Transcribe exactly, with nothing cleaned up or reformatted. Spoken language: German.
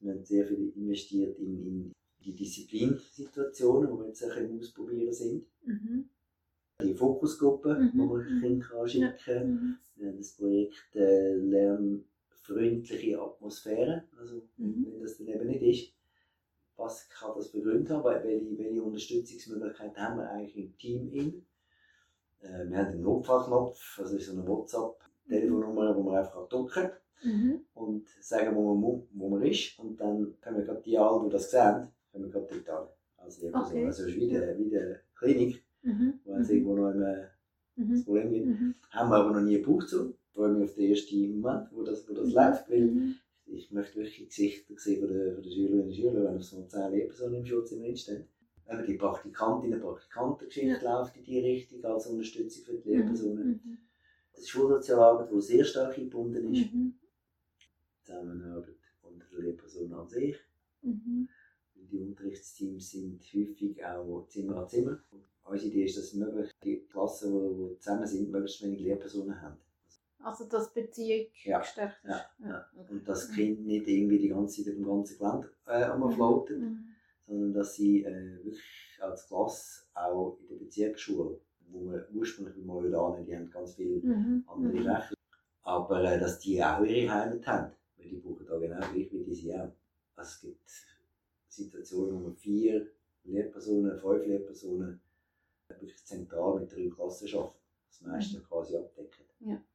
Wir haben sehr viel investiert in, in die Disziplinsituationen, die wir jetzt ein ausprobieren sind. Mhm. Die Fokusgruppen, mhm. die man mhm. Kinder anschicken kann. Mhm. Wir haben das Projekt äh, Lernfreundliche Atmosphäre. Also, mhm. wenn das dann eben nicht ist, was kann das für Gründe haben? Welche, welche Unterstützungsmöglichkeiten haben wir eigentlich im Team? In? Äh, wir haben einen Notfallknopf, also so eine WhatsApp-Telefonnummer, wo man einfach drücken kann. Mhm. Und sagen, wo man, wo man ist. Und dann können wir gerade die alle, die das sehen, können wir gerade dort an. Also, okay. also es ist wie der, wie der Klinik, mhm. wo es mhm. irgendwo noch ein mhm. Problem gibt. Mhm. Haben wir aber noch nie gebraucht. So. Ich freue mich auf den ersten Moment, wo das, wo das mhm. läuft. Weil mhm. ich möchte wirklich Gesichter sehen von den, von den Schülerinnen und Schülern, wenn auf so zehn Lehrpersonen im Schutz im stehen. Eben die Praktikantinnen und Praktikantengeschichte ja. läuft in die Richtung als Unterstützung für die Lehrpersonen. Mhm. Das ist Schulsozialarbeit, die sehr stark eingebunden ist. Mhm. Zusammenarbeit unter den Lehrpersonen an sich. Mhm. Die Unterrichtsteams sind häufig auch Zimmer an Zimmer. Unsere Idee ist, dass möglichst die Klassen, die zusammen sind, möglichst wenig Lehrpersonen haben. Also dass Beziehung ja. gestärkt ist? Ja. ja. Okay. Und dass das Kind nicht irgendwie die ganze Zeit auf dem ganzen Gelände äh, rumfloatet, mhm. sondern dass sie äh, wirklich als Klasse auch in der Bezirksschule, wo wir ursprünglich mal da die haben ganz viele mhm. andere mhm. Fächer, aber äh, dass die auch ihre Heimat haben. Weil die brauchen da genau gleich wie die sie auch. Also es gibt Situationen, wo wir vier Lehrpersonen, fünf Lehrpersonen wirklich zentral mit drei Klassen arbeiten. Das meiste mhm. quasi abdecken. Ja.